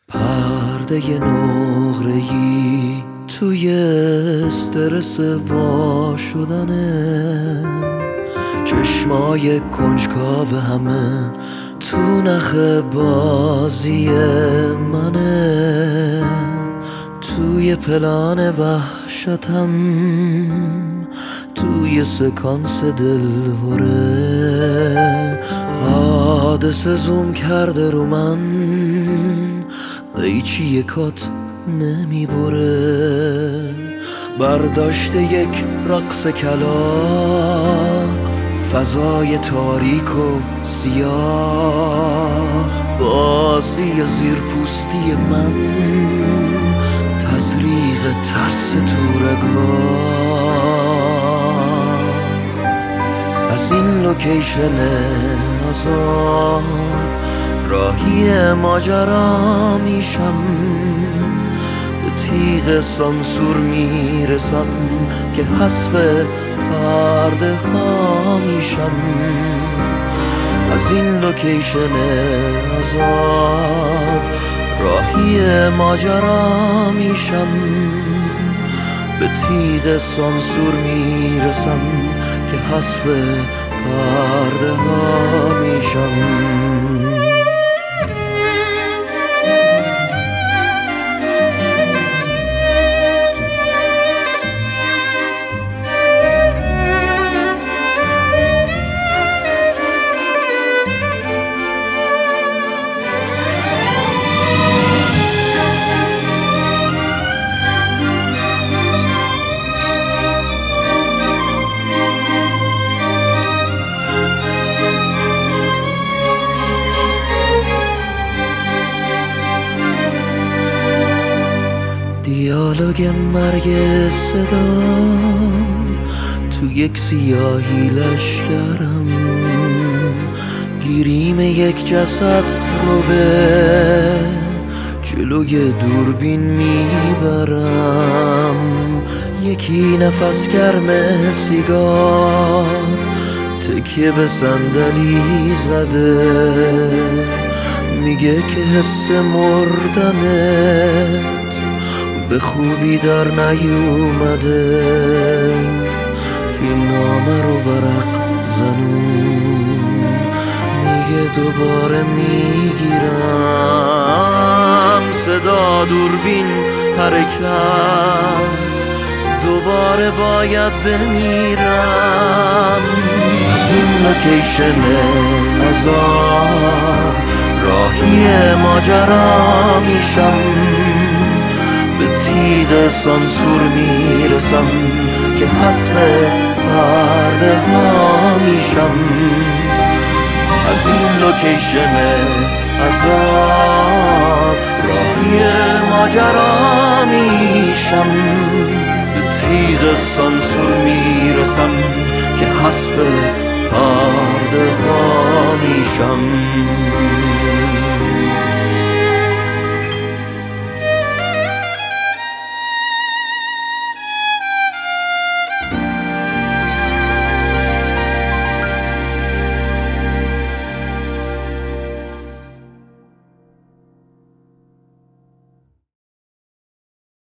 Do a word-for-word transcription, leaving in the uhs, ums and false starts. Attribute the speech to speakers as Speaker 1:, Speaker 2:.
Speaker 1: پرده نقره‌ای توی استرس وا شدنه، چشمای کنجکاو همه تو نخ بازی منه. توی پلان وحشتم، توی سکانس دلهوره، حادثه زوم کرده رو من، قیچی کات نمیبره. برداشته یک رقص کلاغ، فضای تاریک و سیاه، بازی زیر پوستی من، تزریق ترس تو رگ‌ها. از این لوکیشن عذاب راهی ماجرا میشم، به تیغ سانسور میرسم که حذف پرده ها میشم. از این لوکیشن عذاب راهی ماجرا میشم، به تیغ سانسور میرسم که حذف پرده ها میشم. دیالوگ مرگ صدا تو یک سیاهی لشکرم، گیریم یک جسد رو به جلوی دوربین میبرم. یکی نفس گرم سیگار تکیه به صندلی زده، میگه که حس مردنه به خوبی در نیومده. فیلمنامه رو ورق زنون میگه دوباره میگیرم. صدا دوربین حرکت، دوباره باید بمیرم. از این لوکیشن عذاب راهی ماجرا میشم، به تیغ سانسور میرسم که حذف پرده ها میشم. از این لوکیشن عذاب راهی ماجرا میشم، به تیغ سانسور میرسم که حذف پرده ها میشم.